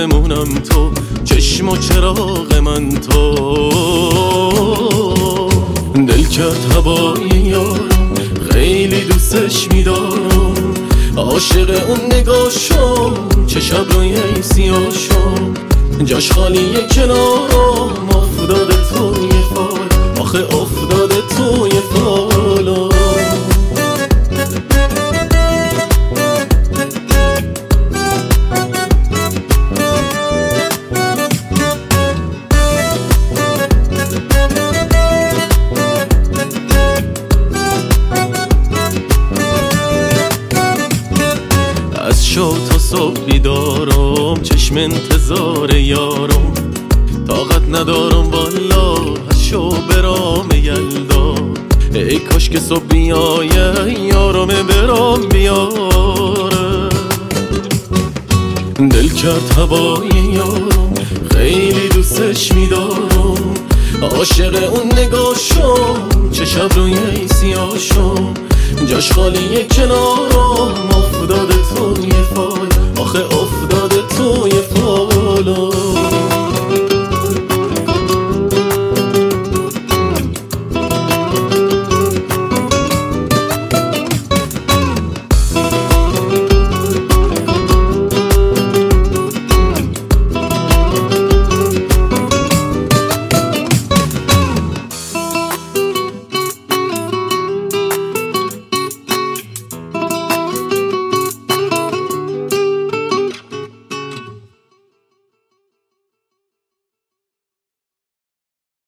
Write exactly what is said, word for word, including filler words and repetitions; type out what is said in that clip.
بمونم تو، چشم و چراغ من تو. دل کرد هوای یارم، خیلی دوستش میدارم، عاشق اون نگاشم، چه شب روی سیاشم، جاش خالیه کنارم، افتاده توی فال، آخه افتاده توی فالم. از شو تا صبح بیدارم، چشم انتظار یارم، طاقت ندارم والا از شو برام یلدا. ای کاش که صبح بیایه یارم برام بیاره. دل کرد هوای یارم، خیلی دوستش میدارم، عاشق اون نگاشم، چه شب روی سیاشم، جاش خالیه کنارم، افتاده توی فال، آخه افتاده توی